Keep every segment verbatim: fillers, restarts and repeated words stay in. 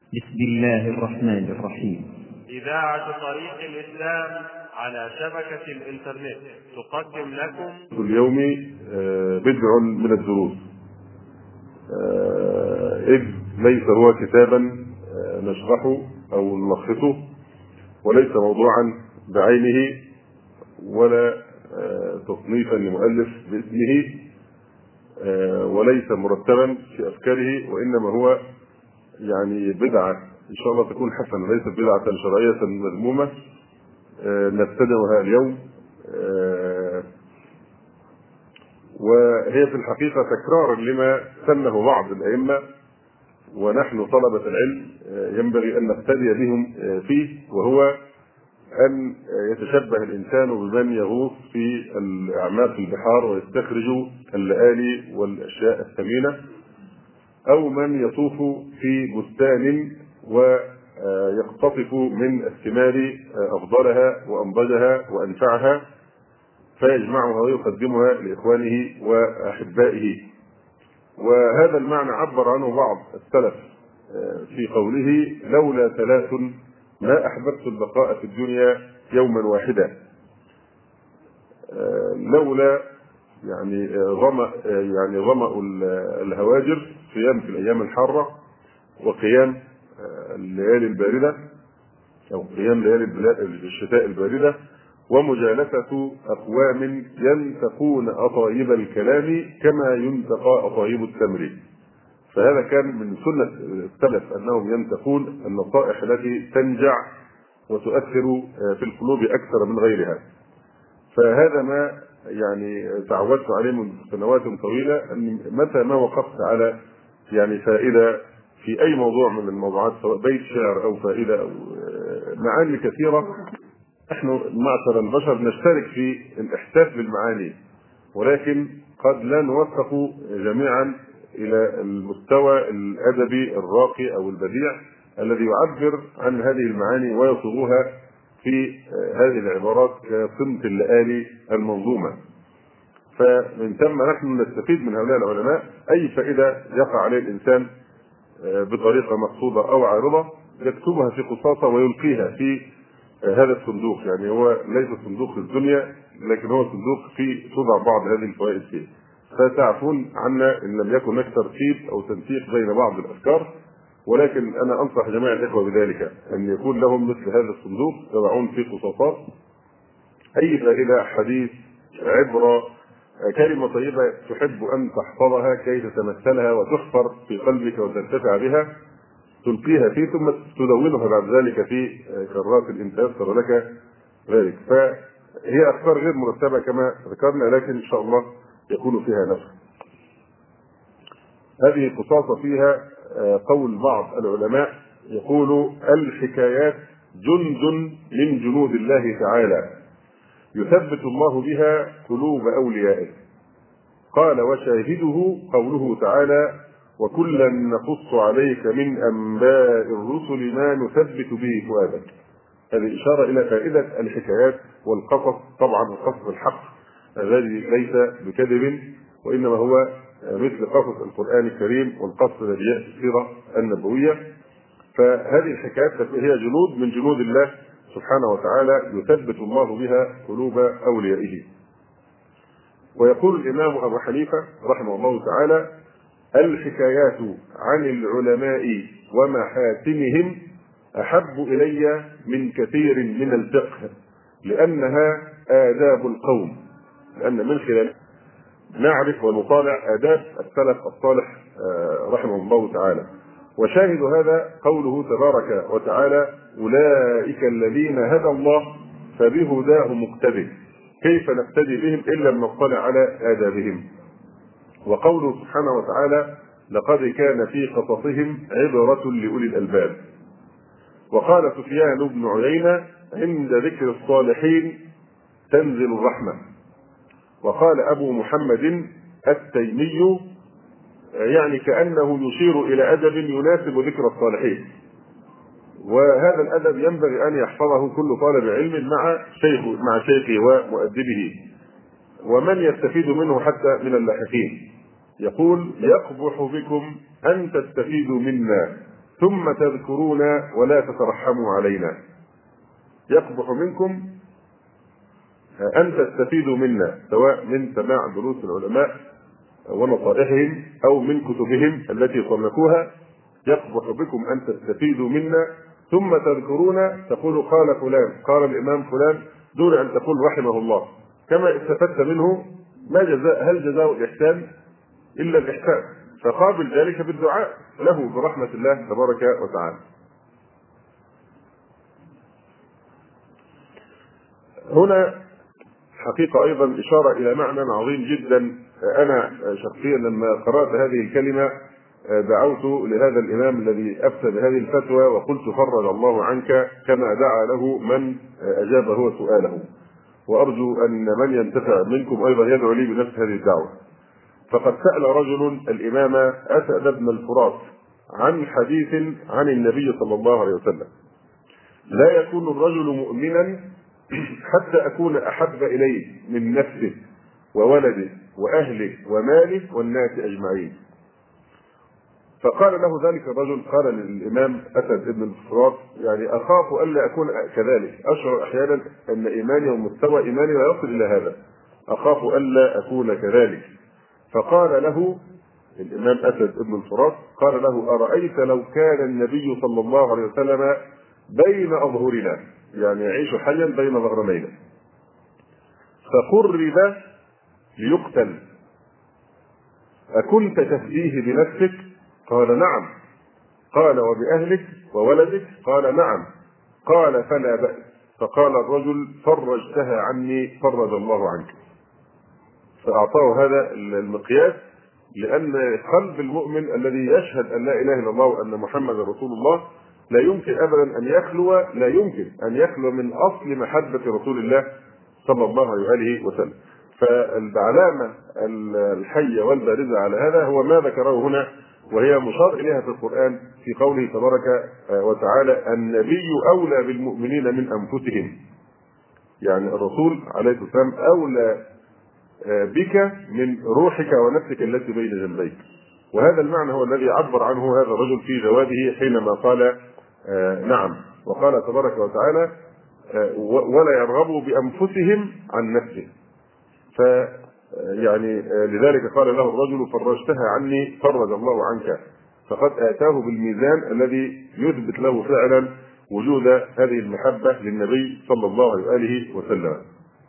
بسم الله الرحمن الرحيم. إذاعة طريق الإسلام على شبكة الإنترنت تقدم لكم اليوم بدع من الدروس، إذ ليس هو كتابا نشرحه أو نلخصه، وليس موضوعا بعينه ولا تصنيفا لمؤلف باسمه، وليس مرتبا في أفكاره، وإنما هو يعني بدعة إن شاء الله تكون حسنة، ليست بدعة شرعية مذمومة نبتدئها اليوم. وهي في الحقيقة تكرار لما سنه بعض الأئمة، ونحن طلبة العلم ينبغي أن نقتدي بهم فيه، وهو أن يتشبه الإنسان بمن يغوص في أعماق البحار ويستخرج اللآلي والأشياء الثمينة، أو من يطوف في بستان ويقتطف من الثمار أفضلها وأنضجها وأنفعها فيجمعها ويقدمها لإخوانه وأحبائه. وهذا المعنى عبر عنه بعض السلف في قوله: لولا ثلاث ما أحببت البقاء في الدنيا يوما واحدا. لولا يعني ظمأ يعني ظمأ الهواجر، صيام في الأيام الحارة، وقيام الليالي الباردة أو قيام ليالي الشتاء الباردة، ومجالسة أقوام ينتقون أطايب الكلام كما ينتقى أطايب التمر. فهذا كان من سنة السلف أنهم ينتقون النصائح التي تنجع وتؤثر في القلوب أكثر من غيرها. فهذا ما يعني تعودت عليه منذ سنوات طويلة، أن متى ما وقفت على يعني فائدة في أي موضوع من الموضوعات، سواء بيت شعر أو فائدة أو معاني كثيرة، نحن معشر البشر نشترك في الإحساس بالمعاني، ولكن قد لا نوفق جميعا إلى المستوى الأدبي الراقي أو البديع الذي يعبر عن هذه المعاني ويصوغها في هذه العبارات كصمت اللآلي المنظومة. فمن ثم نحن نستفيد من هؤلاء العلماء. أي فائدة يقع عليه الإنسان بطريقة مقصودة أو عارضة يكتبها في قصاصة ويلقيها في هذا الصندوق. يعني هو ليس صندوق في الدنيا، لكن هو صندوق فيه توضع بعض هذه الفوائد فيه، فتعفون عنا إن لم يكن هناك ترتيب أو تنسيق بين بعض الأفكار. ولكن أنا أنصح جميع الإخوة بذلك، أن يكون لهم مثل هذا الصندوق يضعون فيه قصاصات أي فائدة، حديث، عبرة، كلمة طيبة تحب أن تحفظها كي تتمثلها وتحفر في قلبك وترتفع بها، تلقيها فيه ثم تدونها بعد ذلك في كرات إن تيسر لك ذلك. فهي أفكار غير مرتبة كما ذكرنا، لكن إن شاء الله يكون فيها نفع. هذه القصاصة فيها قول بعض العلماء يقول: الحكايات جند من جنود الله تعالى يثبت الله بها قلوب أوليائه. قال: وشاهده قوله تعالى: وكلا نقص عليك من أنباء الرسل ما نثبت به فؤادك. هذه إشارة إلى فائدة الحكايات والقصص، طبعا القصص الحق الذي ليس بكذب، وإنما هو مثل قصص القرآن الكريم والقصص الذي جاء في السيرة النبوية. فهذه الحكايات هي جنود من جنود الله سبحانه وتعالى يثبت الله بها قلوب أوليائه. ويقول الإمام أبو حنيفة رحمه الله تعالى: الحكايات عن العلماء ومحاسنهم أحب إلي من كثير من الفقه، لأنها آداب القوم، لأن من خلال نعرف ونطالع آداب السلف الصالح رحمه الله تعالى. وشاهد هذا قوله تبارك وتعالى: أولئك الذين هدى الله فبهداه مقتدي. كيف نقتدي بهم إن لم نطلع على آدابهم؟ وقوله سبحانه وتعالى: لقد كان في قصصهم عبرة لأولي الألباب. وقال سفيان بن عيينة: عند ذكر الصالحين تنزل الرحمة. وقال أبو محمد التيمي: يعني كأنه يشير إلى أدب يناسب ذكر الصالحين. وهذا الأدب ينبغي أن يحفظه كل طالب علم مع شيخه مع شيخه ومؤدبه، ومن يستفيد منه حتى من اللاحقين. يقول: يقبح بكم أن تستفيدوا منا ثم تذكرونا ولا تترحموا علينا. يقبح منكم أن تستفيدوا منا سواء من سماع دروس العلماء ونصائحهم أو من كتبهم التي صنفوها. يقبح بكم أن تستفيدوا منا ثم تذكرونا تقولوا قال فلان قال الإمام فلان دون أن تقول رحمه الله، كما استفدت منه ما جزاء هل جزاء الإحسان إلا الإحسان، فقابل ذلك بالدعاء له برحمة الله تبارك وتعالى. هنا حقيقة أيضا إشارة إلى معنى عظيم جدا. أنا شخصيا لما قرأت هذه الكلمة دعوت لهذا الإمام الذي أفتى بهذه الفتوى وقلت فرج الله عنك، كما دعا له من أجاب هو سؤاله، وأرجو أن من ينتفع منكم أيضا يدعو لي بنفس هذه الدعوة. فقد سأل رجل الإمام أسعد بن الفرات عن حديث عن النبي صلى الله عليه وسلم: لا يكون الرجل مؤمنا حتى أكون أحب إليه من نفسه وولده وأهله وماله والناس أجمعين. فقال له ذلك الرجل، قال للإمام أسد بن الفرات: يعني أخاف ألا أكون كذلك، أشعر أحيانا أن إيماني ومستوى إيماني لا يصل إلى هذا، أخاف ألا أكون كذلك. فقال له الإمام أسد بن الفرات، قال له: أرأيت لو كان النبي صلى الله عليه وسلم بين أظهرنا، يعني يعيش حيا بين ظهرانينا، فقرب ليقتل، أكنت تفديه بنفسك؟ قال: نعم. قال: وبأهلك وولدك؟ قال: نعم. قال: فلا بأس. فقال الرجل: فرجتها عني فرج الله عنك. فأعطاه هذا المقياس، لأن قلب المؤمن الذي يشهد أن لا إله إلا الله وأن محمد رسول الله لا يمكن أبدا أن يخلو لا يمكن أن يخلو من أصل محبة رسول الله صلى الله عليه وسلم. فالعلامة الحية والبارزة على هذا هو ما ذكره هنا، وهي مشار إليها في القرآن في قوله تبارك وتعالى: النبي أولى بالمؤمنين من أنفسهم. يعني الرسول عليه الصلاة والسلام أولى بك من روحك ونفسك التي بين جنبيك. وهذا المعنى هو الذي عبر عنه هذا الرجل في جوابه حينما قال نعم. وقال تبارك وتعالى: ولا يرغبوا بأنفسهم عن نفسه. ف يعني لذلك قال له الرجل: فرجتها عني فرج الله عنك. فقد آتاه بالميزان الذي يثبت له فعلا وجود هذه المحبة للنبي صلى الله عليه وسلم.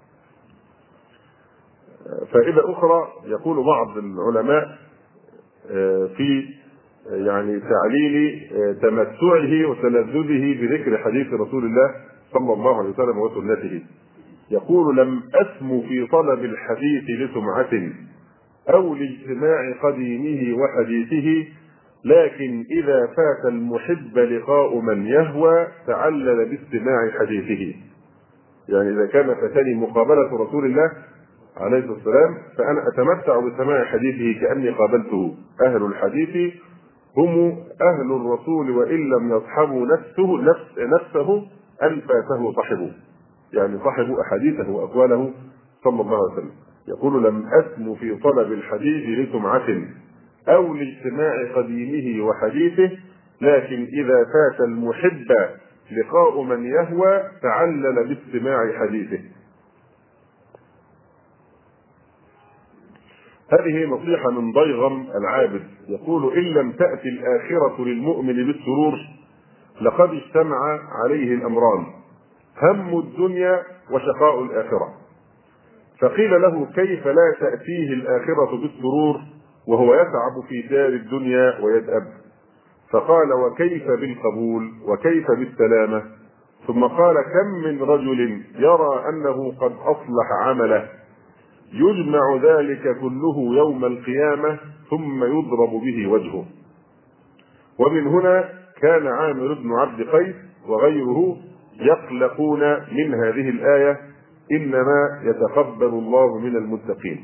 فائدة أخرى، يقول بعض العلماء في يعني تعليل تمتعه وتلذذه بذكر حديث رسول الله صلى الله عليه وسلم وسنته، يقول: لم أسم في طلب الحديث لسمعة أو لاجتماع قديمه وحديثه، لكن إذا فات المحب لقاء من يهوى تعلل باستماع حديثه. يعني إذا كان فاتني مقابلة رسول الله عليه الصلاة والسلام فأنا أتمتع بسماع حديثه كأني قابلته. أهل الحديث هم أهل الرسول وإن لم يصحبوا نفسه نفس نفسه أن فاته صحبه، يعني صحبوا أحاديثه وأقواله صلى الله عليه وسلم. يقول: لم أسم في طلب الحديث لسمعة أو لاجتماع قديمه وحديثه، لكن إذا فات المحب لقاء من يهوى تعلل باستماع حديثه. هذه نصيحة من ضيغم العابد، يقول: إن لم تأتي الآخرة للمؤمن بالسرور لقد اجتمع عليه الأمران: هم الدنيا وشقاء الآخرة. فقيل له: كيف لا تأتيه الآخرة بالسرور وهو يتعب في دار الدنيا ويدأب؟ فقال: وكيف بالقبول وكيف بالسلامة؟ ثم قال: كم من رجل يرى أنه قد أصلح عمله يجمع ذلك كله يوم القيامة ثم يضرب به وجهه. ومن هنا كان عامر بن عبد قيس وغيره يقلقون من هذه الآية: إنما يتقبل الله من المتقين.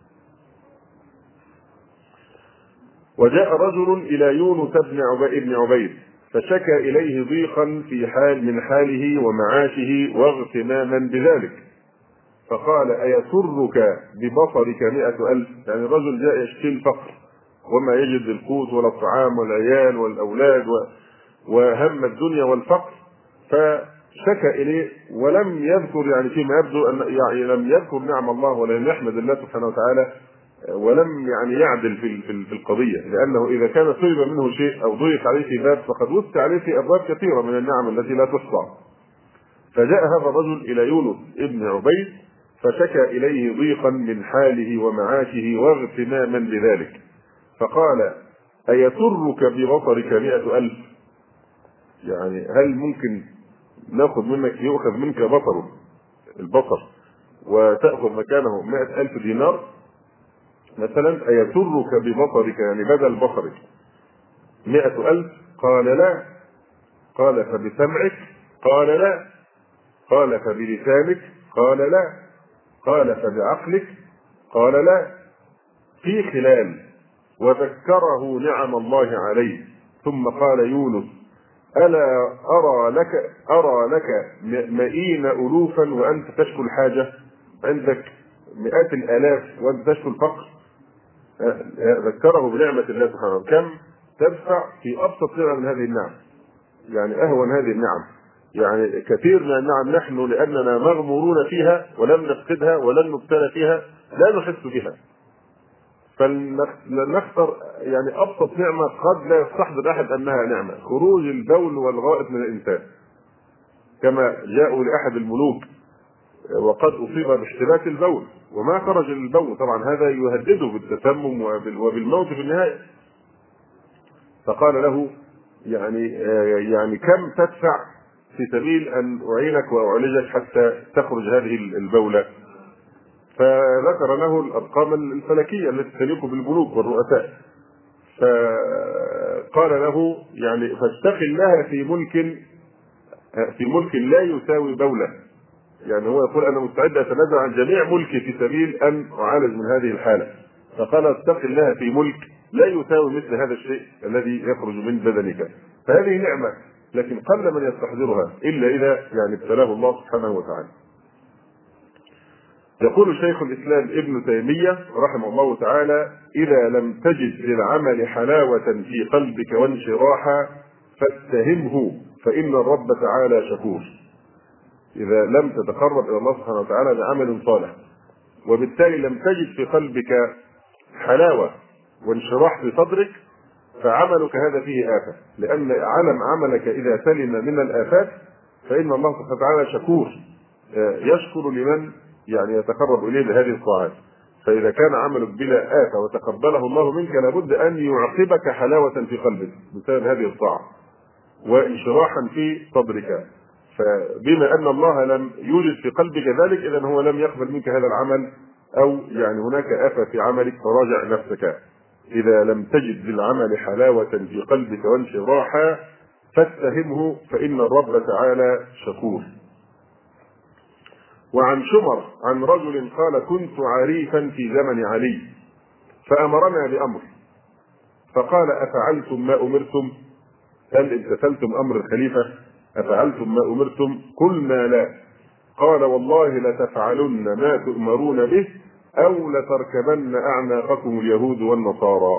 وجاء رجل إلى يونس بن عبيد فشكى إليه ضيقا في حال من حاله ومعاشه واغتماما بذلك، فقال: أيسرك ببصرك مئة ألف؟ يعني الرجل جاء يشكي الفقر وما يجد القوت ولا الطعام والعيال والأولاد و... وهم الدنيا والفقر، فشكى اليه ولم يذكر يعني فيما يبدو ان يعني لم يذكر نعم الله ولم يحمد الله سبحانه وتعالى، ولم يعني يعدل في في القضيه، لانه اذا كان طلب منه شيء او ضيق عليه في باب فقد وسع عليه في ابواب كثيره من النعم التي لا تحصى. فجاء هذا الرجل الى يونس ابن عبيد فشكى اليه ضيقا من حاله ومعاشه واغتماما بذلك، فقال: ايسرك ببصرك مئة الف؟ يعني هل ممكن ناخذ منك يؤخذ منك بصره البصر وتاخذ مكانه مئة الف دينار مثلا؟ ايسرك ببصرك يعني بدل بصرك مئة الف؟ قال: لا. قال: فبسمعك؟ قال: لا. قال: فبلسانك؟ قال: لا. قال: فبعقلك؟ قال: لا. في خلال وذكره نعم الله عليه، ثم قال يونس: ألا أرى لك أرى لك مئين ألوفا وأنت تشكو الحاجة؟ عندك مئات الآلاف وأنت تشكو الفقر. ذكره بنعمة الله سبحانه وتعالى. كم تدفع في أبسط نعمة من هذه النعم، يعني أهون هذه النعم. يعني كثير من النعم نحن لأننا مغمورون فيها ولم نفقدها ولن نبتلى فيها لا نحس بها، فلنختار يعني أبسط نعمة قد لا يستحضر أحد أنها نعمة، خروج البول والغائط من الإنسان. كما جاءوا لأحد الملوك وقد أصيب باشتباك البول وما خرج البول، طبعا هذا يهدده بالتسمم وبالموت في النهاية. فقال له: يعني يعني كم تدفع في سبيل أن أعينك وأعالجك حتى تخرج هذه البولة؟ فذكر له الأرقام الفلكية التي تليق بالملوك والرؤساء. فقال له: يعني فاشتغل لها في ملك في ملك لا يساوي دولة. يعني هو يقول: أنا مستعد أتنازل عن جميع ملكي في سبيل أن أعالج من هذه الحالة. فقال: اشتغل لها في ملك لا يساوي مثل هذا الشيء الذي يخرج من بدنك. فهذه نعمة، لكن قل من يستحضرها إلا إذا يعني ابتلاه الله سبحانه وتعالى. يقول شيخ الإسلام ابن تيمية رحمه الله تعالى: إذا لم تجد للعمل حلاوة في قلبك وانشراحا فاتهمه فإن الرب تعالى شكور. إذا لم تتقرب إلى الله سبحانه وتعالى بعمل صالح وبالتالي لم تجد في قلبك حلاوة وانشراح في صدرك فعملك هذا فيه آفة، لأن علم عملك إذا سلم من الآفات فإن الله سبحانه وتعالى شكور، يشكر لمن يعني يتقرب إليه بهذه الطاعات. فإذا كان عملك بلا آفة وتقبله الله منك لابد أن يعقبك حلاوة في قلبك بسبب هذه الطاعة وانشراحا في صدرك. فبما أن الله لم يوجد في قلبك ذلك إذن هو لم يقبل منك هذا العمل، أو يعني هناك آفة في عملك، فراجع نفسك. إذا لم تجد للعمل حلاوة في قلبك وانشراحا فاتهمه فإن الرب تعالى شكور. وعن شمر عن رجل قال: كنت عريفا في زمن علي فأمرنا بأمر فقال: أفعلتم ما أمرتم؟ هل امتثلتم أمر الخليفة؟ أفعلتم ما أمرتم؟ قلنا: لا. قال: والله لتفعلن ما تؤمرون به أو لتركبن أعناقكم اليهود والنصارى.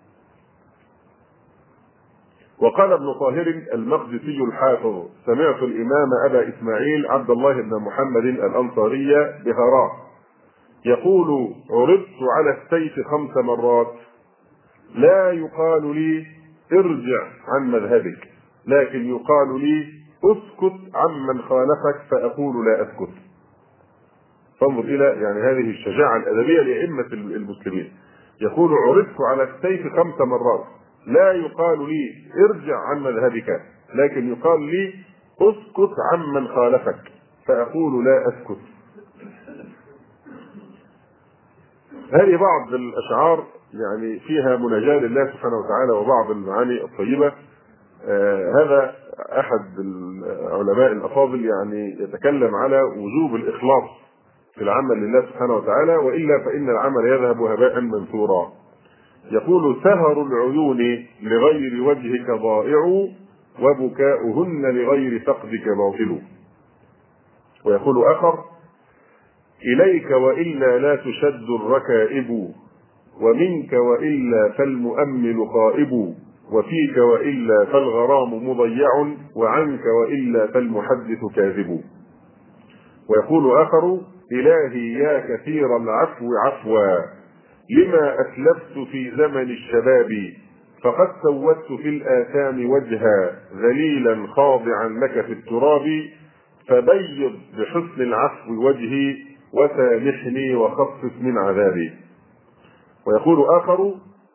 وقال ابن طاهر المقدسي الحافظ: سمعت الإمام أبا إسماعيل عبد الله بن محمد الأنصاري بهراء يقول: عرضت على السيف خمس مرات لا يقال لي ارجع عن مذهبك، لكن يقال لي اسكت عمن خالفك فأقول لا أسكت. فانظر إلى يعني هذه الشجاعة الأدبية لأئمة المسلمين. يقول: عرضت على السيف خمس مرات لا يقال لي ارجع عن مذهبك، لكن يقال لي اسكت عمن خالفك فأقول لا أسكت. هذه بعض الأشعار يعني فيها مناجاة لله سبحانه وتعالى وبعض المعاني الطيبة. آه هذا أحد العلماء الأفاضل يعني يتكلم على وجوب الإخلاص في العمل لله سبحانه وتعالى، وإلا فإن العمل يذهب هباء منثورا. يقول: سهر العيون لغير وجهك ضائع وبكاؤهن لغير فقدك باطل. ويقول آخر: إليك وإلا لا تشد الركائب ومنك وإلا فالمؤمل قائب وفيك وإلا فالغرام مضيع، وعنك وإلا فالمحدث كاذب. ويقول آخر: إلهي يا كثير العفو عفوا، لما أسلفت في زمن الشباب، فقد سودت في الآثام وجها، ذليلا خاضعا لك في التراب، فبيض بحسن العفو وجهي، وسامحني وخفف من عذابي. ويقول آخر: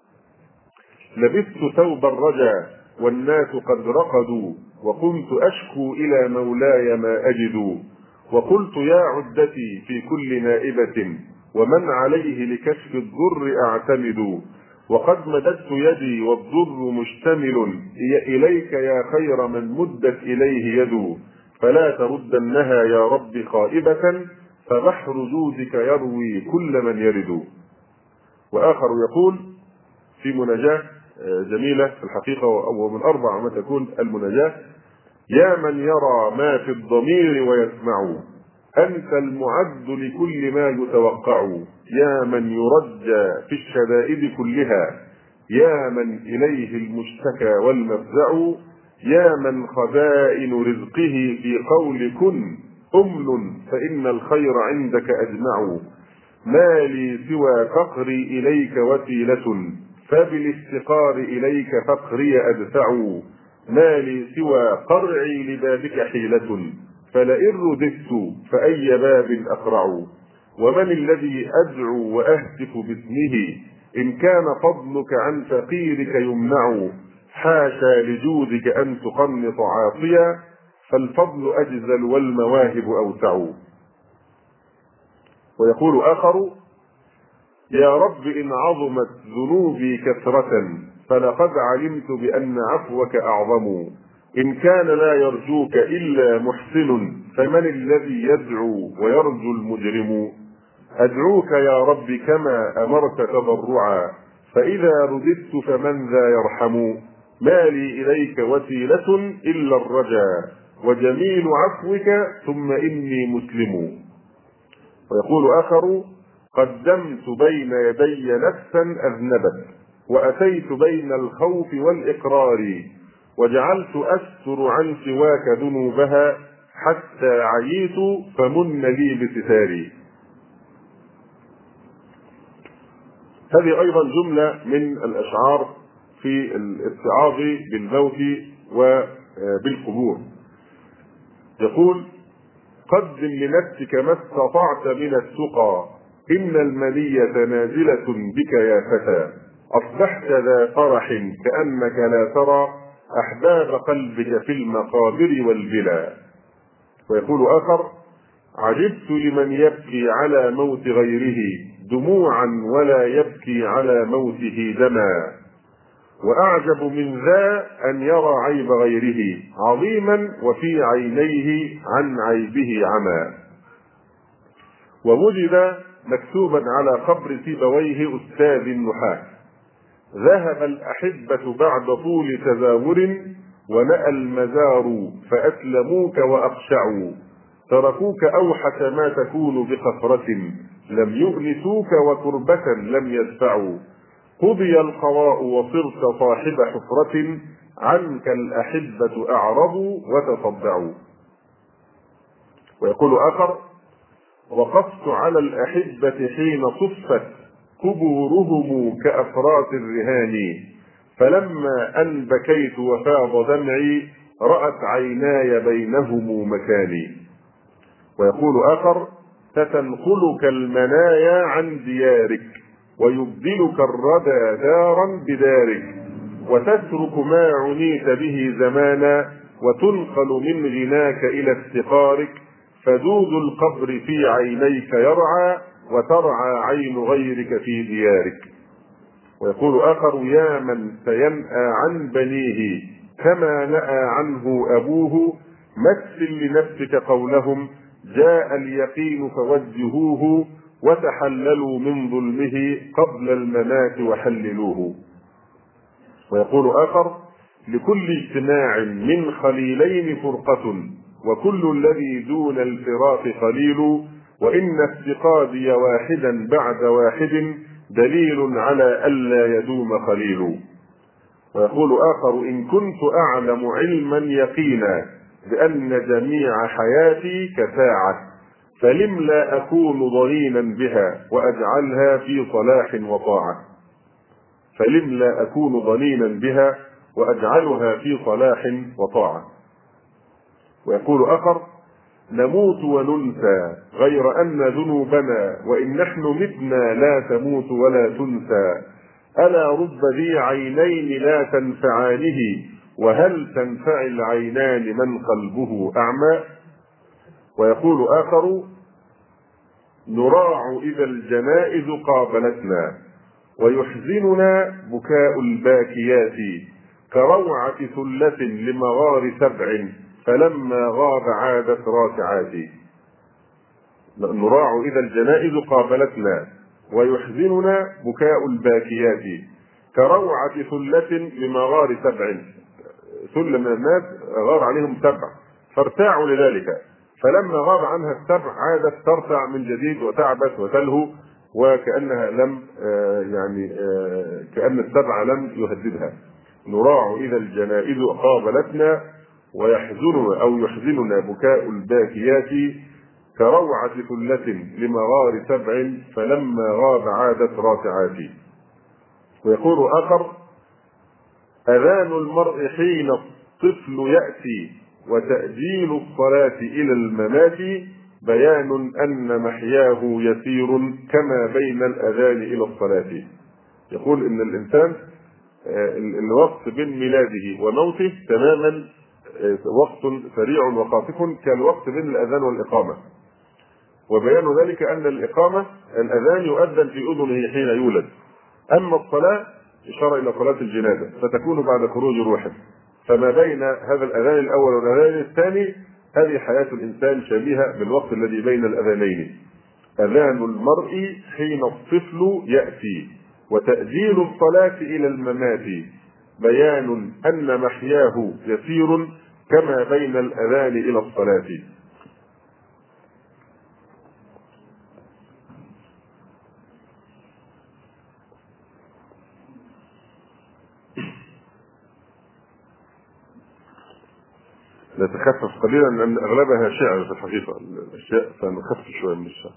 لبست ثوب الرجا والناس قد رقدوا، وكنت أشكو إلى مولاي ما أجد، وقلت يا عدتي في كل نائبة، ومن عليه لكشف الضر أعتمد، وقد مددت يدي والضر مشتمل، إليك يا خير من مدت إليه يد، فلا تردنها يا رب خائبة، فبحر جودك يروي كل من يرد. وآخر يقول في مناجاة جميلة في الحقيقة، ومن أربع ما تكون المناجاة: يا من يرى ما في الضمير ويسمع، أنت المعد لكل ما يتوقع، يا من يرجى في الشدائد كلها، يا من إليه المشتكى والمفزع، يا من خزائن رزقه في قول كن أمل، فإن الخير عندك أجمع، ما لي سوى فقري إليك وسيلة، فبالافتقار إليك فقري أدفع، ما لي سوى قرعي لبابك حيلة، فلئن رددت فأي باب أقرع، ومن الذي أدعو وأهتف باسمه، إن كان فضلك عن فقيرك يمنع، حاشا لجودك أن تقنط عاصيا، فالفضل أجزل والمواهب أوسع. ويقول آخر: يا رب إن عظمت ذنوبي كثرة، فلقد علمت بأن عفوك أعظم، إن كان لا يرجوك إلا محسن، فمن الذي يدعو ويرجو المجرم، أدعوك يا رب كما أمرت تضرعا، فإذا رددت فمن ذا يرحم، ما لي إليك وسيلة إلا الرجا، وجميل عفوك ثم إني مسلم. ويقول آخر: قدمت بين يدي نفسا أذنبت، وأتيت بين الخوف والإقرار، وجعلت أستر عن سواك ذنوبها، حتى عييت فمن لي بستاري. هذه أيضا جملة من الأشعار في الاتعاظ بالموت وبالقبور. يقول: قدم لنفسك ما استطعت من التقى، إن المنية نازلة بك يا فتى، أصبحت ذا فرح كأنك لا ترى أحباب قلبك في المقابر والبلا. ويقول آخر: عجبت لمن يبكي على موت غيره دموعا ولا يبكي على موته دما، وأعجب من ذا أن يرى عيب غيره عظيما وفي عينيه عن عيبه عمى. ووجد مكتوبا على قبر سيبويه أستاذ النحاة: ذهب الأحبة بعد طول تزاور، ونأى المزار فأسلموك وأقشعوا، تركوك أوحش ما تكون بخفرة، لم يؤنسوك وكربة لم يدفعوا، قضي القضاء وصرت صاحب حفرة، عنك الأحبة أعرضوا وتصدعوا. ويقول آخر: وقفت على الأحبة حين صفت قبورهم كأفراس الرهان، فلما أن بكيت وفاض دمعي رأت عيناي بينهم مكاني. ويقول آخر: ستنقلك المنايا عن ديارك، ويبدلك الردى دارا بدارك، وتترك ما عنيت به زمانا، وتنقل من غناك إلى افتقارك، فدود القبر في عينيك يرعى، وترعى عين غيرك في ديارك. ويقول آخر: يا من سينأى عن بنيه كما نأى عنه أبوه، مثل لنفسك قولهم جاء اليقين فوجهوه، وتحللوا من ظلمه قبل الممات وحللوه. ويقول آخر: لكل اجتماع من خليلين فرقة، وكل الذي دون الفراق قليل، وإن افتقادي واحدا بعد واحد دليل على ألا يدوم خليل. ويقول آخر: إن كنت أعلم علما يقينا بأن جميع حياتي كساعة فلم لا أكون ضنينا بها وأجعلها في صلاح وطاعة فلم لا أكون ضنينا بها وأجعلها في صلاح وطاعة. ويقول آخر: نموت وننسى غير أن ذنوبنا وإن نحن متنا لا تموت ولا تنسى ألا رب ذي عينين لا تنفعانه وهل تنفع العينان من قلبه أعمى. ويقول آخر: نراع إذا الجنائز قابلتنا ويحزننا بكاء الباكيات كروعة ثلة لمغار سبع فلما غاب عادت راسعات. نراع إذا الجنائز قابلتنا ويحزننا بكاء الباكيات كروعة ثلة لمغار سبع. ثلة من الناس غار عليهم سبع فارتاعوا لذلك، فلما غاب عنها السبع عادت ترتع من جديد وتعبث وتلهو وكأنها لم يعني كأن السبع لم يهددها. نراع إذا الجنائز قابلتنا ويحزننا أو يحزننا بكاء الباكيات كروعة ثلة لمغار سبع فلما غاب عادت راسعات. ويقول آخر: أذان المرء حين الطفل يأتي وتأجيل الصلاة إلى الممات بيان أن محياه يسير كما بين الأذان إلى الصلاة. يقول إن الإنسان الوقت بين ميلاده وموته تماما وقت سريع وخاطف كالوقت بين الأذان والإقامة، وبيان ذلك أن الإقامة الأذان يؤذن في أذنه حين يولد، أما الصلاة إشارة إلى صلاة الجنازة فتكون بعد خروج روحه، فما بين هذا الأذان الأول والأذان الثاني هذه حياة الإنسان شبيهة بالوقت الذي بين الأذانين. أذان المرء حين الطفل يأتي وتأجيل الصلاة إلى الممات بيان أن محياه يسير كما بين الأذان إلى الصلاة. نتخفف قليلا لأن أغلبها شعر في الحقيقة الأشياء، فنخفف شوية من الشعر.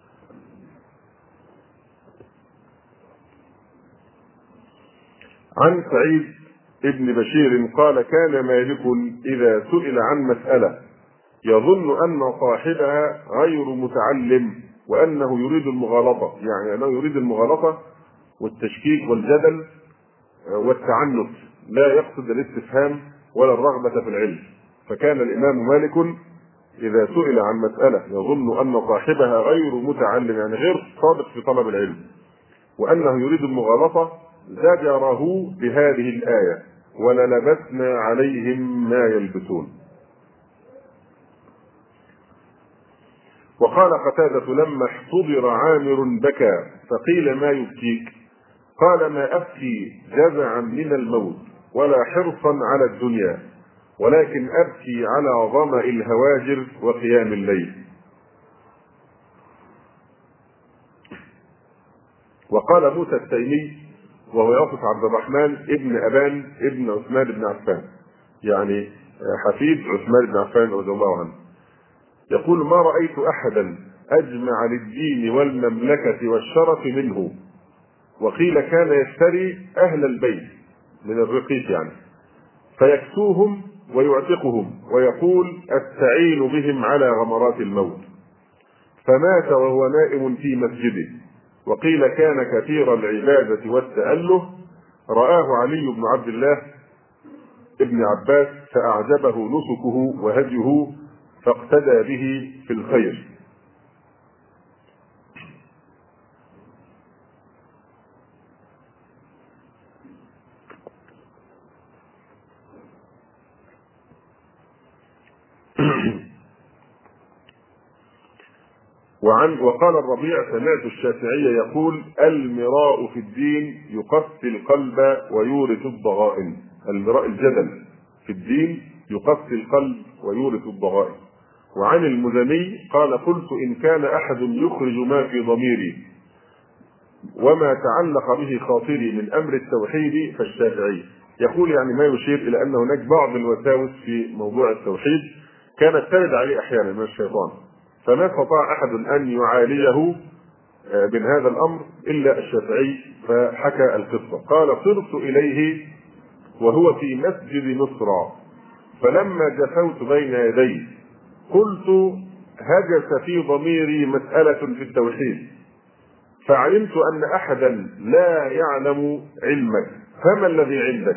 عن سعيد ابن بشير قال: كان مالك إذا سئل عن مسألة يظن أن صاحبها غير متعلم وأنه يريد المغالطة، يعني أنه يريد المغالطة والتشكيك والجدل والتعنت، لا يقصد الاستفهام ولا الرغبة في العلم. فكان الإمام مالك إذا سئل عن مسألة يظن أن صاحبها غير متعلم، يعني غير صادق في طلب العلم، وأنه يريد المغالطة زجره بهذه الآية: وللبسنا عليهم ما يلبسون. وقال قتادة: لما احتضر عامر بكى فقيل: ما يبكيك؟ قال: ما أبكي جزعا من الموت ولا حرصا على الدنيا، ولكن أبكي على ظمأ الهواجر وقيام الليل. وقال موسى التيمي وهو يصف عبد الرحمن ابن أبان ابن عثمان بن عفان، يعني حفيد عثمان بن عفان رضي الله عنه، يقول: ما رأيت أحدا أجمع للدين والمملكة والشرف منه. وقيل كان يشتري أهل البيت من الرقيق يعني فيكسوهم ويعتقهم ويقول: أستعين بهم على غمرات الموت. فمات وهو نائم في مسجده. وقيل كان كثير العبادة والتأله، رآه علي بن عبد الله ابن عباس فأعجبه نسكه وهديه فاقتدى به في الخير. وعن وقال الربيع: سمعت الشافعي يقول: المراء في الدين يقسي القلب ويورث الضغائن. المراء الجدل في الدين يقسي القلب ويورث الضغائن. وعن المزني قال: قلت: إن كان أحد يخرج ما في ضميري وما تعلق به خاطري من أمر التوحيد فالشافعي. يقول يعني ما يشير إلى أن هناك بعض الوساوس في موضوع التوحيد كانت ترد عليه أحيانا من الشيطان، فما استطاع أحد أن يعالجه من هذا الأمر إلا الشافعي، فحكى القصة. قال: صرت إليه وهو في مسجد مصر، فلما جفوت بين يديه قلت: هجس في ضميري مسألة في التوحيد، فعلمت أن أحدا لا يعلم علمك، فما الذي عندك؟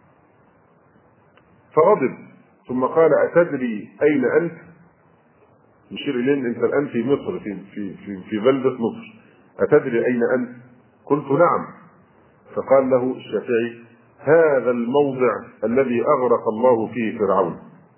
فغضب، ثم قال: أتدري أين أنت؟ يشير إليه: أنت الآن في مصر، في في في, في بلدة مصر، أتدري أين أنت؟ قلت: نعم. فقال له الشافعي: هذا الموضع الذي أغرق الله فيه فرعون،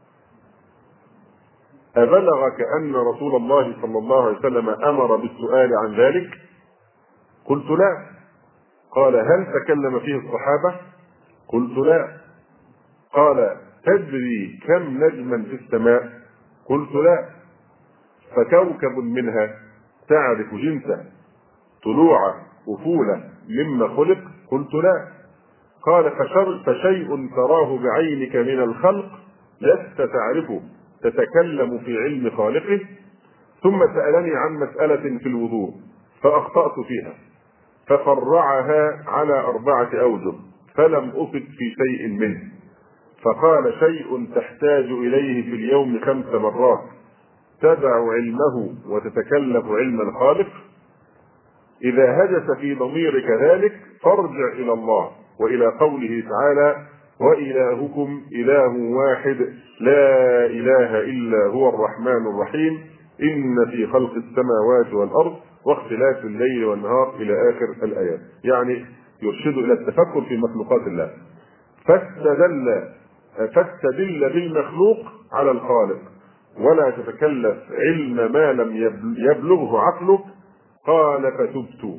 أبلغك أن رسول الله صلى الله عليه وسلم أمر بالسؤال عن ذلك؟ قلت: لا. قال: هل تكلم فيه الصحابة؟ قلت: لا. قال: تدري كم نجما في السماء؟ قلت: لا. فكوكب منها تعرف جنسه، طلوع أفولة مما خلق؟ قلت: لا. قال: فشيء تراه بعينك من الخلق لست تعرفه تتكلم في علم خالقه. ثم سألني عن مسألة في الوضوء فأخطأت فيها، ففرعها على أربعة أوجه فلم أفد في شيء منه، فقال: شيء تحتاج إليه في اليوم خمس مرات تدع علمه وتتكلف علم الخالق، إذا هجس في ضميرك ذلك فارجع إلى الله وإلى قوله تعالى: وإلهكم إله واحد لا إله إلا هو الرحمن الرحيم، إن في خلق السماوات والأرض واختلاف الليل والنهار إلى آخر الآيات. يعني يرشد إلى التفكر في مخلوقات الله. فاستدل فاستدل بالمخلوق على الخالق، ولا تتكلف علم ما لم يبلغه عقلك. قال: فتبت.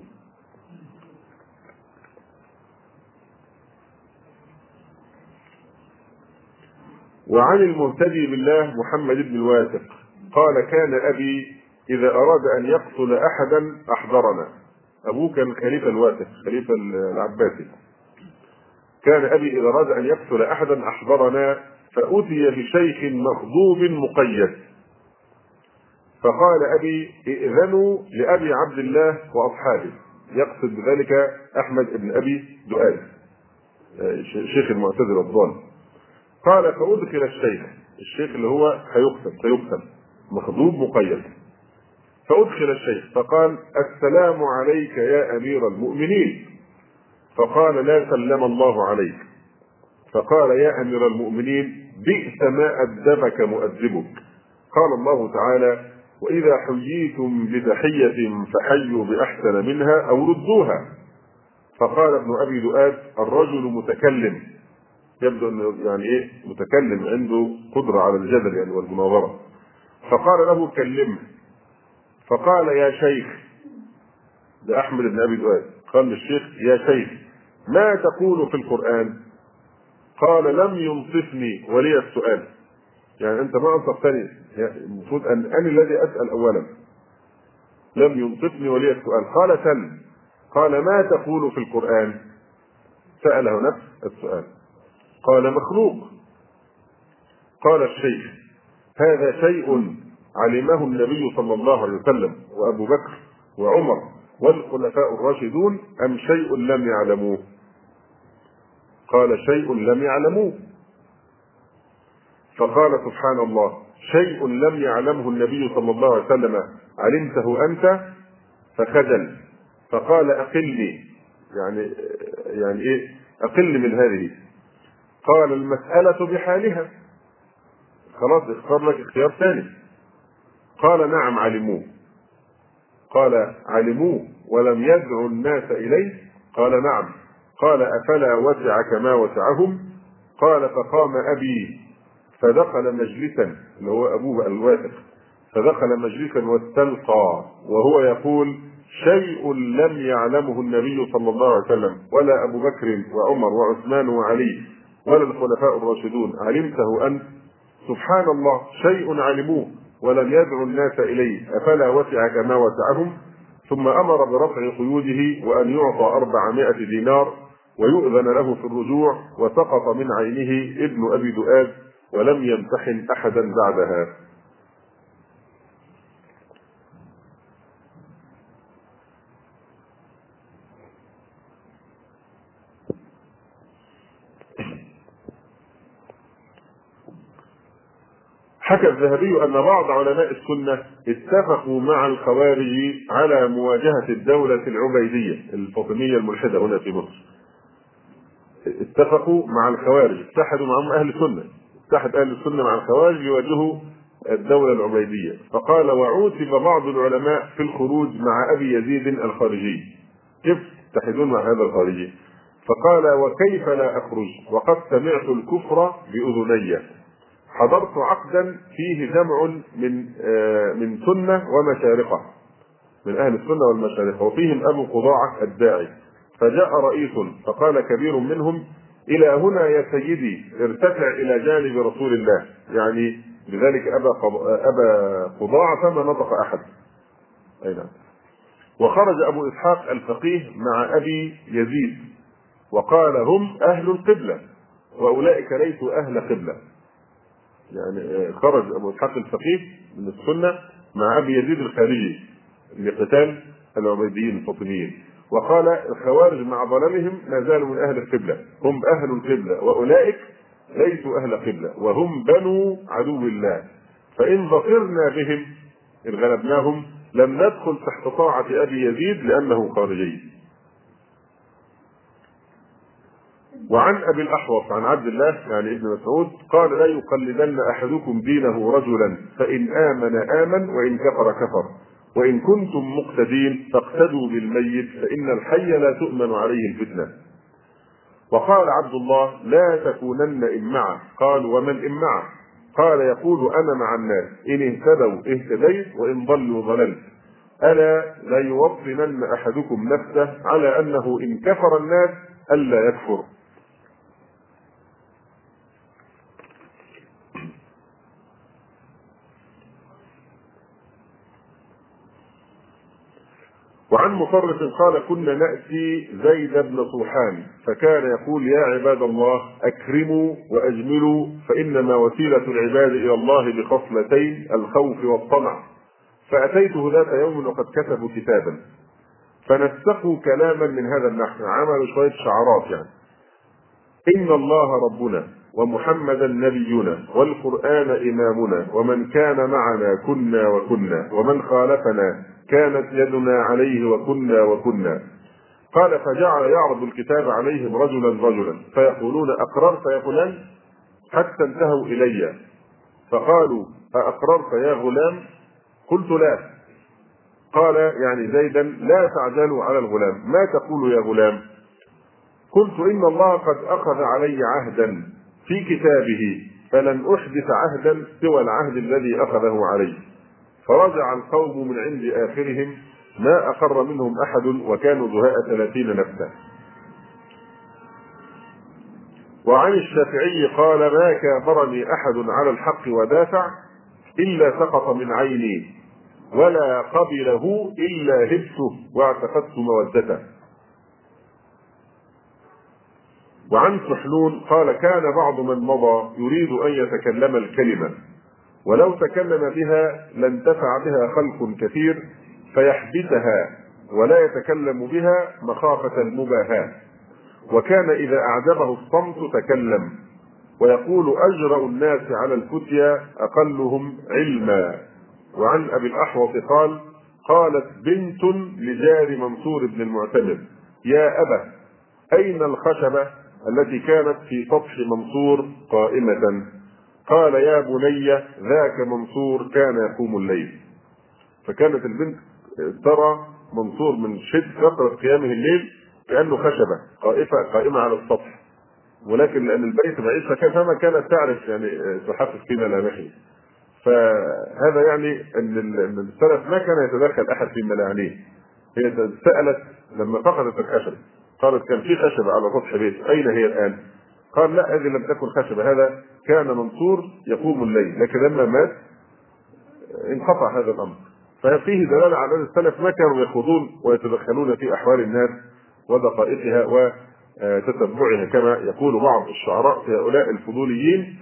وعن المهتدي بالله محمد بن الواثق قال: كان أبي إذا أراد أن يقتل أحدا أحضرنا. أبوه كان خليفة الواثق، خليفة العباسي. كان أبي إذا أراد أن يقتل أحدا أحضرنا، فأتي بشيخ مخضوب مقيد، فقال أبي: ائذنوا لأبي عبد الله وأصحابه، يقصد بذلك أحمد بن أبي دؤاد شيخ المعتزلة الضال. قال: فأدخل الشيخ، الشيخ اللي هو هيقتل سيقتل مخضوب مقيد، فأدخل الشيخ فقال: السلام عليك يا أمير المؤمنين. فقال: لا سلم الله عليك. فقال: يا أمير المؤمنين بئس ما أدبك مؤدبك، قال الله تعالى: وإذا حييتم بتحية فحيوا بأحسن منها أو ردوها. فقال ابن أبي دؤاد: الرجل متكلم، يبدو أنه يعني إيه متكلم، عنده قدرة على الجدل يعني والمناظرة. فقال له: كلمه. فقال: يا شيخ، ده أحمد بن أبي دؤاد قال للشيخ: يا شيخ، ما تقول في القرآن؟ قال: لم ينصفني ولي السؤال. يعني أنت ما أنصفتني، المفروض أن أنا الذي أسأل أولا. لم ينصفني ولي السؤال. قال: سل. قال: ما تقول في القرآن؟ سأله نفس السؤال. قال: مخلوق. قال الشيخ: هذا شيء علمه النبي صلى الله عليه وسلم وأبو بكر وعمر والخلفاء الراشدون أم شيء لم يعلموه؟ قال: شيء لم يعلموه. فقال: سبحان الله، شيء لم يعلمه النبي صلى الله عليه وسلم علمته أنت؟ فخجل، فقال: أقلني، يعني يعني إيه أقل من هذه. قال: المسألة بحالها، خلاص اختار لك اختيار ثاني. قال: نعم علموه. قال: علموه ولم يدعوا الناس إليه؟ قال: نعم. قال: أفلا وسعك ما وسعهم؟ قال: فقام أبي فدخل مجلسا، اللي هو أبوه الواثق، فدخل مجلسا واستلقى وهو يقول: شيء لم يعلمه النبي صلى الله عليه وسلم ولا أبو بكر وعمر وعثمان وعلي ولا الخلفاء الراشدون علمته أنت؟ سبحان الله، شيء علموه ولم يدعوا الناس إليه، أفلا وسعك ما وسعهم؟ ثم أمر برفع قيوده وأن يعطى أربعمائة دينار ويؤذن له في الرجوع، وسقط من عينه ابن أبي دؤاد ولم يمتحن أحدا بعدها. حكى الذهبي أن بعض علماء السنة اتفقوا مع الخوارج على مواجهة الدولة العبيدية الفاطمية الملحدة هنا في مصر. اتفقوا مع الخوارج، اتحدوا معهم أهل السنة، اتحد أهل السنة مع الخوارج يواجهوا الدولة العبيدية. فقال: وعوتب بعض العلماء في الخروج مع أبي يزيد الخارجي. كيف تتحدون مع هذا الخارجي؟ فقال: وكيف لا أخرج وقد سمعت الكفر بأذني. حضرت عقدا فيه جمع من من سنة ومشارقة، من أهل السنة والمشارقة، وفيهم أبو قضاعة الداعي. فجاء رئيس فقال كبير منهم: إلى هنا يا سيدي، ارتفع إلى جانب رسول الله. يعني لذلك أبا أبا قضاعة فما نطق أحد. أي نعم. وخرج أبو إسحاق الفقيه مع أبي يزيد وقال: هم أهل القبلة وأولئك ليسوا أهل قبلة. يعني خرج أبو إسحاق الفقيه من السنة مع أبي يزيد الخارجي لقتال العبيديين الفاطميين، وقال: الخوارج مع ضلالهم ما زالوا من أهل القبلة، هم أهل القبلة وأولئك ليسوا أهل قبلة وهم بنو عدو الله، فإن ظفرنا بهم إن غلبناهم لم ندخل تحت طاعة أبي يزيد لأنه خارجي. وعن أبي الأحوص عن عبد الله يعني ابن مسعود قال: لا يقلدن أحدكم دينه رجلا، فإن آمن آمن وإن كفر كفر، وإن كنتم مقتدين فاقتدوا بالميت فإن الحي لا تؤمن عليه الفتنة. وقال عبد الله: لا تكونن إمعة. قال: ومن إمعة؟ قال: يقول أنا مع الناس، إن اهتدوا اهتديت وإن ضلوا ضللت. ألا لا يوطنن أحدكم نفسه على أنه إن كفر الناس ألا يكفر. وعن مطرف قال: كنا نأتي زيد بن صوحان فكان يقول: يا عباد الله أكرموا وأجملوا، فإنما وسيلة العباد إلى الله بخصلتين: الخوف والطمع. فأتيته ذات يوم وقد كتبوا كتابا فنسقوا كلاما من هذا النحو، عملوا شوية شعارات يعني: إن الله ربنا ومحمدا نبينا والقرآن إمامنا ومن كان معنا كنا وكنا ومن خالفنا كانت يدنا عليه وكنا وكنا. قال: فجعل يعرض الكتاب عليهم رجلا رجلا فيقولون: أقررت يا فلان؟ حتى انتهوا إلي فقالوا: أأقررت يا غلام؟ قلت: لا. قال يعني زيدا: لا تعجلوا على الغلام، ما تقول يا غلام؟ قلت: إن الله قد أخذ علي عهدا في كتابه فلن أحدث عهدا سوى العهد الذي أخذه علي. فرجع القوم من عند آخرهم ما أقر منهم أحد وكانوا زهاء ثلاثين نفسا. وعن الشافعي قال: ما كابرني أحد على الحق ودافع إلا سقط من عيني، ولا قبله إلا هبته واعتقدت مودته. وعن سحنون قال: كان بعض من مضى يريد أن يتكلم الكلمة، ولو تكلم بها لانتفع بها خلق كثير فيحبسها ولا يتكلم بها مخافة المباهاة، وكان إذا أعجبه الصمت تكلم، ويقول: أجرأ الناس على الفتيا أقلهم علما. وعن أبي الأحوص قال: قالت بنت لجار منصور بن المعتمر: يا أبا، أين الخشبة التي كانت في سطح منصور قائمة؟ قال: يا بني ذاك منصور كان يقوم الليل. فكانت البنت ترى منصور من شدة كثرة قيامه الليل كأنه خشبة قائمة قائمة على السطح، ولكن لأن البيت بعيد فما كانت تعرف يعني تحقق في ملامحه. فهذا يعني أن السلف ما كان يتدخل أحد في ملاعنيه. هي سألت لما فقدت الخشبة قالت: كان في خشبة على سطح بيت، أين هي الآن؟ قال: لا، هذه لم تكن خشبة، هذا كان منصور يقوم الليل، لكن لما مات انقطع هذا الأمر. ففيه دلالة على أن السلف ما كانوا يخوضون ويتدخلون في أحوال الناس ودقائقها تتبعها كما يقول بعض الشعراء في هؤلاء الفضوليين: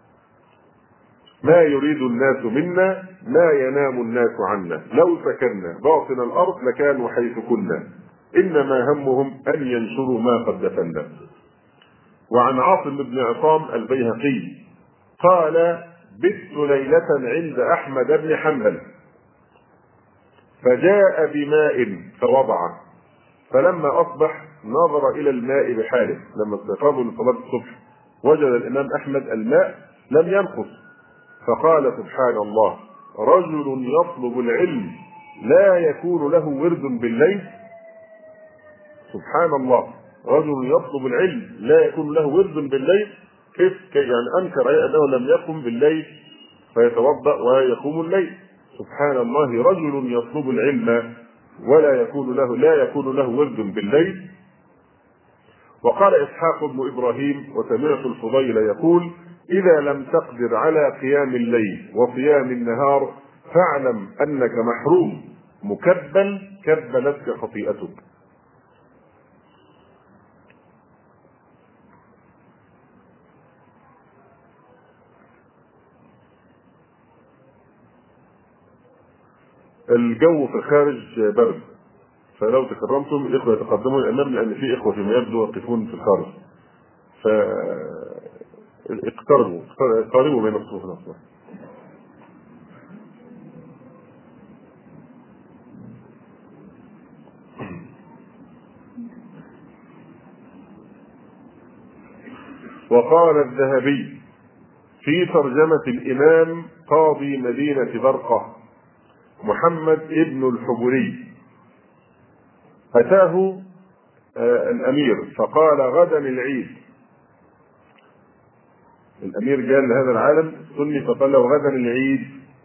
ما يريد الناس منا ما ينام الناس عنا، لو سكننا باطن الأرض لكانوا حيث كنا، إنما همهم أن ينشروا ما قد دفنا. وعن عاصم بن عصام البيهقي قال: بت ليلة عند أحمد بن حنبل فجاء بماء فوضعه، فلما أصبح نظر إلى الماء بحاله. لما استيقظوا لصلاة الصبح وجد الإمام أحمد الماء لم ينقص، فقال: سبحان الله، رجل يطلب العلم لا يكون له ورد بالليل. سبحان الله، رجل يطلب العلم لا يكون له ورد بالليل. كيف يعني أنكر أي أنه لم يقم بالليل فيتوضأ ويقوم الليل؟ سبحان الله، رجل يطلب العلم ولا يكون له لا يكون له ورد بالليل. وقال إسحاق بن إبراهيم: وسمعت الفضيل يقول: إذا لم تقدر على قيام الليل وصيام النهار فاعلم أنك محروم، مكبل كبلتك خطيئتك. الجو في الخارج برد، فلو تكرمتم الإخوة يتقدموا الأمام، لأن في إخوة فيما يبدو يقفون في الخارج، فاقتربوا اقتربوا بين الصفوف نفسها. وقال الذهبي في ترجمة الإمام قاضي مدينة برقة محمد ابن الحبري: أتاه الأمير فقال: غدا العيد. الأمير جاء لهذا العالم السني فقال له: غدا العيد.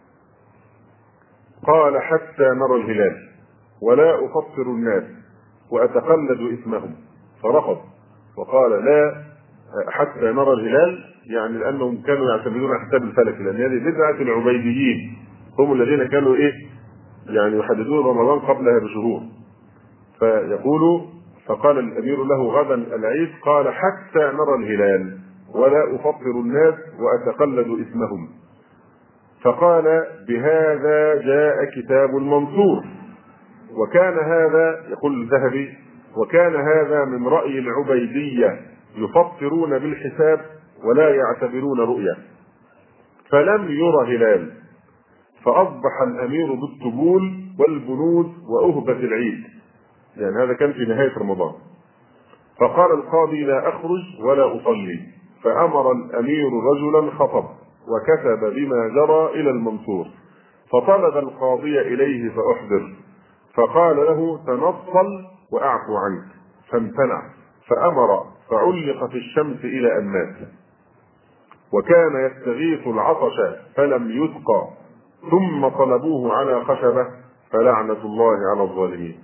قال: حتى نرى الهلال ولا أفطر الناس وأتقلد اسمهم. فرفض وقال: لا حتى نرى الهلال، يعني لأنهم كانوا يعتمدون على حساب الفلك، لأن هذه بدعة العبيديين، هم الذين كانوا إيه يعني يحددون رمضان قبلها بشهور. فيقول: فقال الأمير له: غدا العيد. قال: حتى نرى الهلال ولا أفطر الناس وأتقلد اسمهم. فقال: بهذا جاء كتاب المنصور. وكان هذا، يقول الذهبي، وكان هذا من رأي العبيدية، يفطرون بالحساب ولا يعتبرون رؤية. فلم يرى هلال، فأصبح الأمير بالطبول والبنود وأهبة العيد، يعني هذا كان في نهاية رمضان. فقال القاضي: لا أخرج ولا أصلي. فأمر الأمير رجلا خطب وكتب بما جرى إلى المنصور، فطلب القاضي إليه فأحضر، فقال له: تنصل وأعفو عنك، فامتنع، فأمر فعلق في الشمس إلى أن مات. وكان يستغيث العطش فلم يسقى، ثم طلبوه على خشبة، فلعنة الله على الظالمين.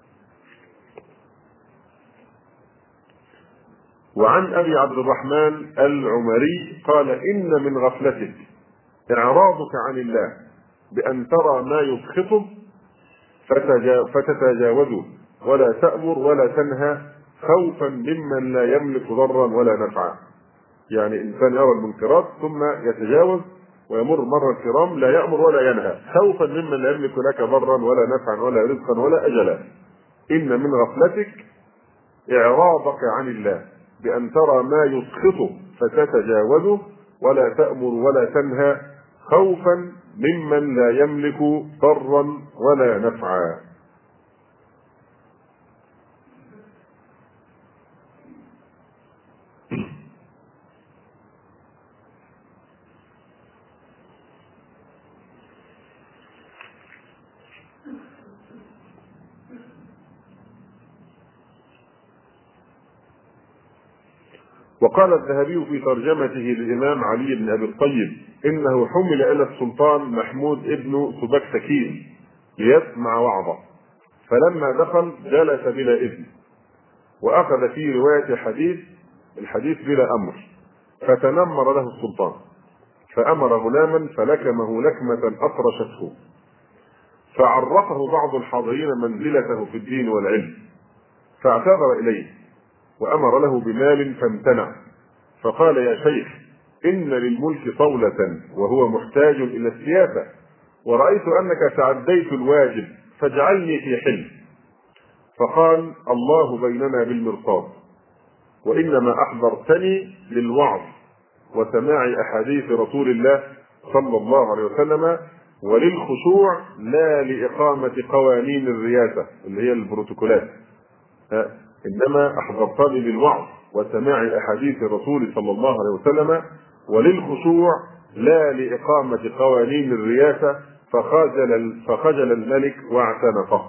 وعن أبي عبد الرحمن العمري قال: إن من غفلتك إعراضك عن الله بأن ترى ما يسخطه فتتجاوزه، ولا تأمر ولا تنهى خوفا ممن لا يملك ضرا ولا نفعا. يعني إنسان يرى المنكرات ثم يتجاوز ويمر مر الكرام، لا يأمر ولا ينهى، خوفا ممن لا يملك لك ضرا ولا نفعا ولا رزقا ولا أجلا. إن من غفلتك إعراضك عن الله بأن ترى ما يسخطه فتتجاوزه، ولا تأمر ولا تنهى خوفا ممن لا يملك ضرا ولا نفعا. وقال الذهبي في ترجمته للإمام علي بن أبي الطيب: إنه حمل إلى السلطان محمود ابن سبكتكين ليسمع وعظه، فلما دخل جلس بلا إذن، وأخذ في رواية حديث الحديث بلا أمر، فتنمر له السلطان، فأمر غلاما فلكمه لكمة أطرشته، فعرفه بعض الحاضرين منزلته في الدين والعلم، فاعتذر إليه وأمر له بمال فامتنع، فقال: يا شيخ، إن للملك طولة وهو محتاج إلى السياسة، ورأيت أنك تعديت الواجب فاجعلني في حل. فقال: الله بيننا بالمرصاد، وإنما أحضرتني للوعظ وسماع أحاديث رسول الله صلى الله عليه وسلم وللخشوع، لا لإقامة قوانين الرياسة اللي هي البروتوكولات، إنما أحضرتني للوعظ وسماع أحاديث الرسول صلى الله عليه وسلم وللخشوع، لا لإقامة قوانين الرياسة. فخجل فخجل الملك واعتنقه.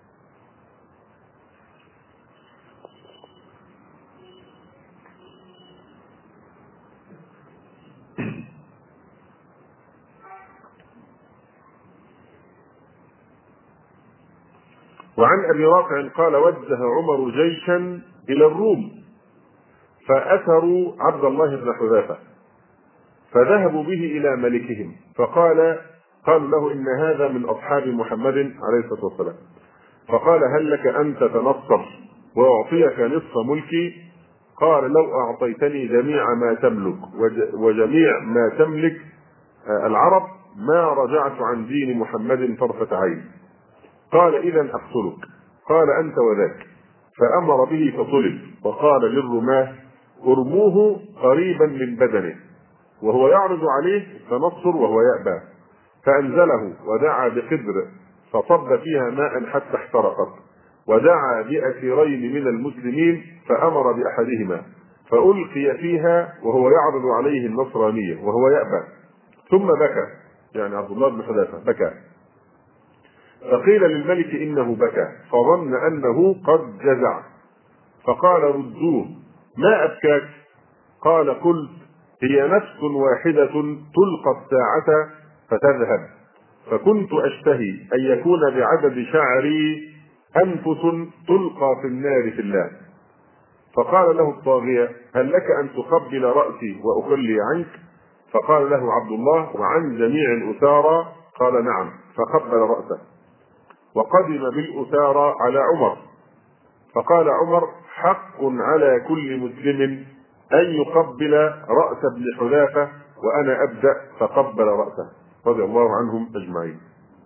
وعن أبي رافع قال: وجه عمر جيشا إلى الروم فأثروا عبد الله بن حذافة فذهبوا به إلى ملكهم، فقال قالوا له: إن هذا من أصحاب محمد عليه الصلاة والسلام. فقال: هل لك أن تتنصر وأعطيك نصف ملكي؟ قال: لو أعطيتني جميع ما تملك وجميع ما تملك العرب ما رجعت عن دين محمد طرفة عين. قال: إذا أقتلك. قال: أنت وذاك. فأمر به فطلب، وقال للرماة: ارموه قريبا من بدنه، وهو يعرض عليه فنصر وهو يأبى. فأنزله ودعا بقدر فصب فيها ماء حتى احترقت، ودعا بأسيرين من المسلمين فأمر بأحدهما فألقي فيها وهو يعرض عليه النصرانية وهو يأبى، ثم بكى، يعني عبد الله بن حذافة بكى. فقيل للملك إنه بكى، فظن أنه قد جزع، فقال: ردوه، ما أبكاك؟ قال: قلت: هي نفس واحدة تلقى الساعة فتذهب، فكنت أشتهي أن يكون بعدد شعري أنفس تلقى في النار في الله. فقال له الطاغية: هل لك أن تقبل رأسي وأخلي عنك؟ فقال له عبد الله: وعن جميع الأسارى؟ قال: نعم. فقبل رأسه، وقدم بالأسارى على عمر، فقال عمر: حق على كل مسلم أن يقبل رأس ابن حذافة وأنا أبدأ. فقبل رأسه رضي الله عنهم أجمعين.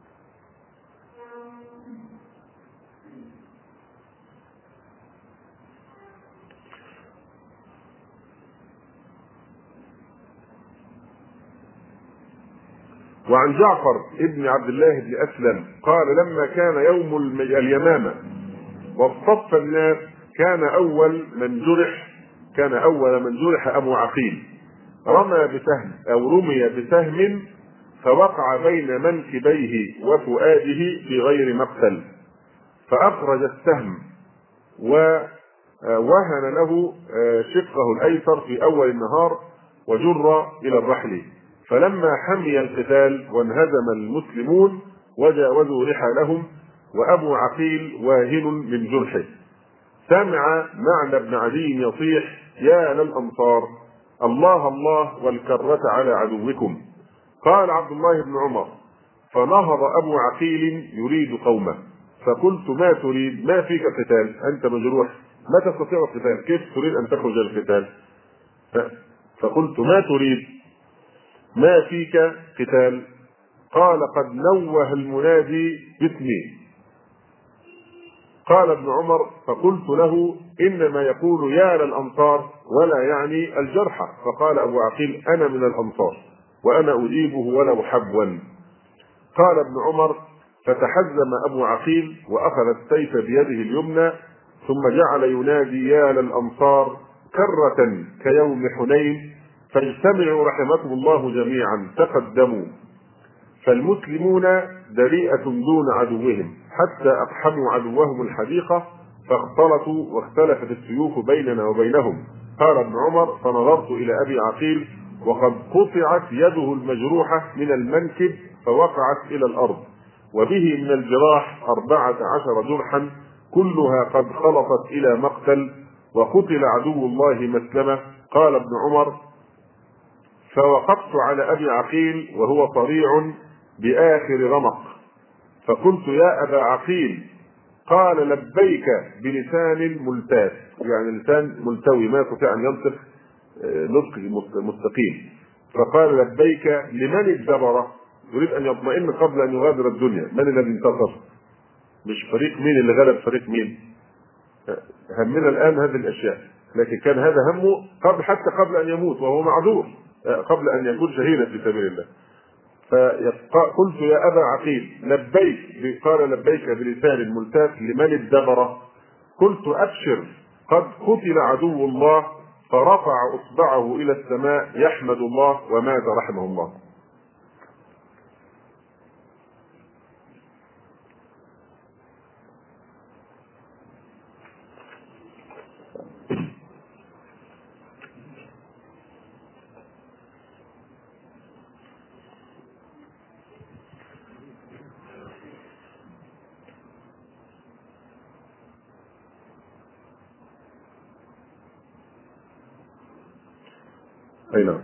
وعن جعفر ابن عبد الله بن أسلم قال: لما كان يوم اليمامة واصطف الناس كان أول من جرح كان أول من جرح أبو عقيل، رمى بسهم أو رمي بسهم فوقع بين منكبيه وفؤاده في غير مقتل، فأخرج السهم ووهن له شقه الأيسر في أول النهار وجر إلى الرحل، فلما حمي القتال وانهزم المسلمون وجاوزوا رحالهم وأبو عقيل واهن من جرحه، سمع معنى بن عدي يصيح: يا للأنصار، الله الله والكرة على عدوكم. قال عبد الله بن عمر: فنهض أبو عقيل يريد قومه، فقلت: ما تريد؟ ما فيك قتال، أنت مجروح، ما تستطيع القتال، كيف تريد أن تخرج القتال؟ فقلت: ما تريد؟ ما فيك قتال؟ قال: قد نوه المنادي باسمي. قال ابن عمر: فقلت له: إنما يقول يا للأنصار ولا يعني الجرحى. فقال أبو عقيل: أنا من الأنصار وأنا أجيبه ولو حبوا. قال ابن عمر: فتحزم أبو عقيل وأخذ السيف بيده اليمنى ثم جعل ينادي يا للأنصار كرة كيوم حنين، فاجتمعوا رحمكم الله جميعا، تقدموا. فالمسلمون دريئة دون عدوهم حتى أقحموا عدوهم الحديقة، فاختلطوا واختلفت السيوف بيننا وبينهم. قال ابن عمر: فنظرت إلى أبي عقيل وقد قطعت يده المجروحة من المنكب فوقعت إلى الأرض، وبه من الجراح أربعة عشر جرحا كلها قد خلطت إلى مقتل، وقتل عدو الله مسلمة. قال ابن عمر: فوقفت على أبي عقيل وهو صريع بآخر رمق، فقلت: يا أبا عقيل، قال لبيك بلسان ملتاف، يعني لسان ملتوي ما يستطيع ان ينطق نطق مستقيم. فقال لبيك لمن ادبر، يريد ان يطمئن قبل ان يغادر الدنيا. من الذي انتصر؟ مش فريق مين اللي غلب فريق مين. همنا الان هذه الاشياء، لكن كان هذا همه قبل حتى قبل ان يموت وهو معذور، قبل ان يكون شهيدا في سبيل الله. فقلت يا ابا عقيل لبيك، قال لبيك بلسان ملتاف لمن ادبر. قلت ابشر قد قتل عدو الله، فرفع اصبعه الى السماء يحمد الله ومات رحمه الله. أي نعم.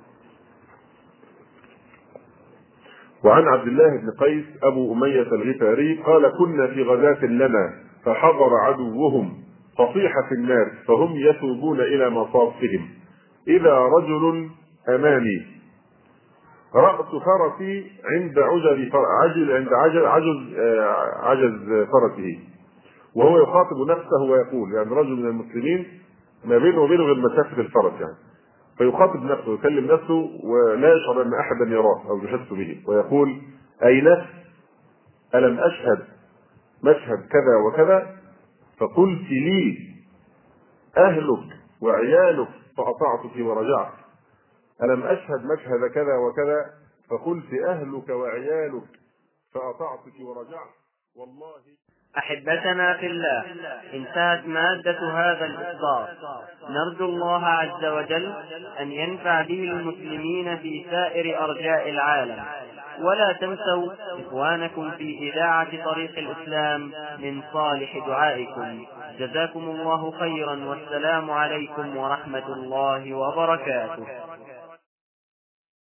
وعن عبد الله بن قيس أبو أمية الغفاري قال كنا في غزاة لنا فحضر عدوهم فصيح في الناس فهم يثوبون إلى مصافهم، إذا رجل أمامي رأس فرسي عند عجل عجل عند عجل عجز عجز فرسه، وهو يخاطب نفسه ويقول، يعني رجل من المسلمين ما بينه وبينه غير مسافة الفرس، يعني فيخاطب نفسه ويكلم نفسه ولا يشعر ان احدا يراه او يحس به، ويقول اي نفس الم اشهد مشهد كذا وكذا فقلت لي اهلك وعيالك فاطعتك ورجعت. الم اشهد مشهد كذا وكذا فقلت اهلك وعيالك فاطعتك ورجعت. والله أحبتنا في الله، انتهت مادة هذا الإصدار. نرجو الله عز وجل أن ينفع به المسلمين في سائر أرجاء العالم. ولا تنسوا إخوانكم في إذاعة طريق الإسلام من صالح دعائكم. جزاكم الله خيرا، والسلام عليكم ورحمة الله وبركاته.